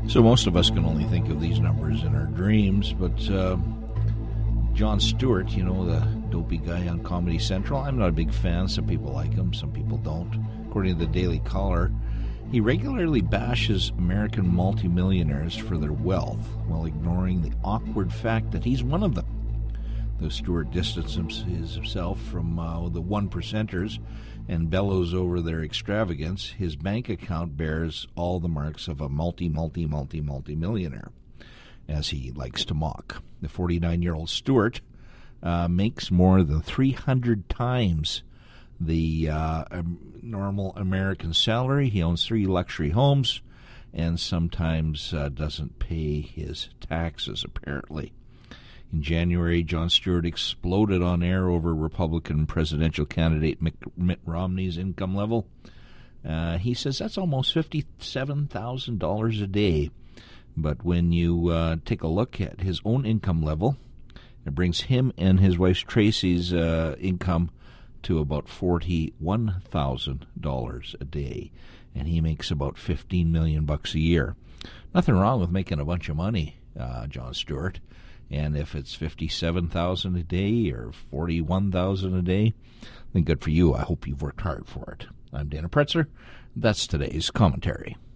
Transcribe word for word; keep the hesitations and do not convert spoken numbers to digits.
So most of us can only think of these numbers in our dreams, but uh, Jon Stewart, you know, the dopey guy on Comedy Central, I'm not a big fan. Some people like him, some people don't. According to the Daily Caller, he regularly bashes American multimillionaires for their wealth while ignoring the awkward fact that he's one of them. Though Stewart distances himself from uh, the one percenters and bellows over their extravagance, his bank account bears all the marks of a multi, multi, multi, multi-millionaire, as he likes to mock. The forty-nine-year-old Stewart uh, makes more than three hundred times the uh, normal American salary. He owns three luxury homes and sometimes uh, doesn't pay his taxes, apparently. In January, Jon Stewart exploded on air over Republican presidential candidate Mitt Romney's income level. Uh, he says that's almost fifty-seven thousand dollars a day. But when you uh, take a look at his own income level, it brings him and his wife Tracy's uh, income to about forty-one thousand dollars a day. And he makes about fifteen million dollars bucks a year. Nothing wrong with making a bunch of money, uh, Jon Stewart. And if it's fifty-seven thousand dollars a day or forty-one thousand dollars a day, then good for you. I hope you've worked hard for it. I'm Dana Pretzer. That's today's commentary.